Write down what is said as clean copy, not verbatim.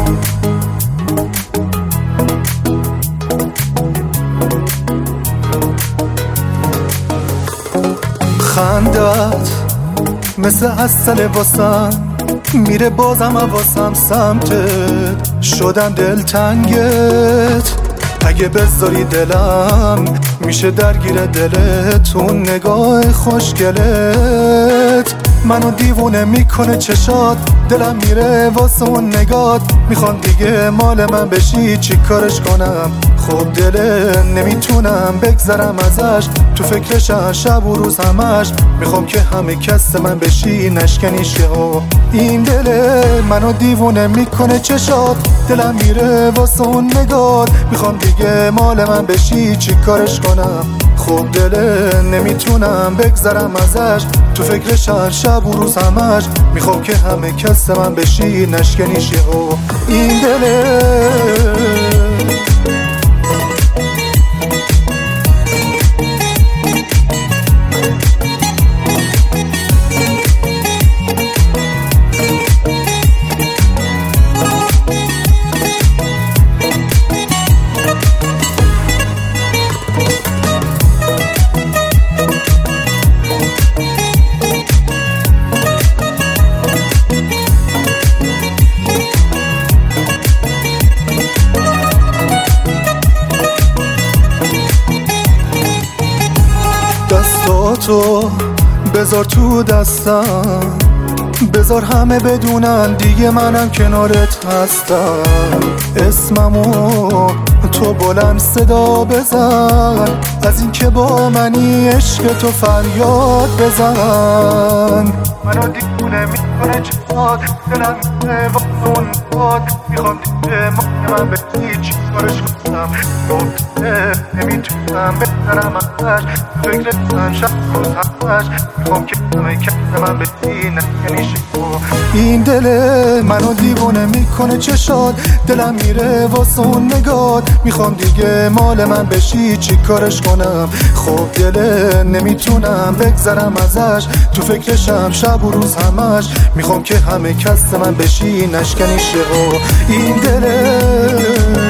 خندت مثل عسل واسم میره بازم حواسم سمتت، شدم دلتنگت. اگه بذاری دلم میشه درگیر دلت، اون نگاه خوشگلت منو دیوونه میکنه چشات، دلم میره واسه اون نگات. میخوام دیگه مال من بشی، چی کارش کنم؟ خب دله نمیتونم بگذرم ازش، تو فکرشم شب و روز همش. میخوام که همه کس من بشی، نشکنیشه و این دله منو دیوونه میکنه چشات، دلم میره واسه اون نگات. میخوام دیگه مال من بشی، چی کارش کنم؟ خب دله نمیتونم بگذرم ازش، تو فکرشم شب و روز همش. میخوام که همه کس من بشی، نشکنیشه و این دله. دستاتو بذار تو دستم، بذار همه بدونن دیگه منم کنارت هستم. اسممو تو بلند صدا بزن، از این که با منی عشق تو فریاد بزن. منو دیوونه میکنه چشات، دلم میره با اون باد. میخوام دیگه من به هیچ کارش کنم، نمیتونم بذارم ازش، فکرتم شب روز همش. میخوام که همه کس من بدین نشکنیشه. این دل منو دیوونه میکنه چشات، دلم میره واسه اون نگات. میخوام دیگه مال من بشی، چی کارش کنم؟ خب دل نمیتونم بگذرم ازش، تو فکرشم شب و روز همش. میخوام که همه کس من بشی، نشکنیشه و این دل.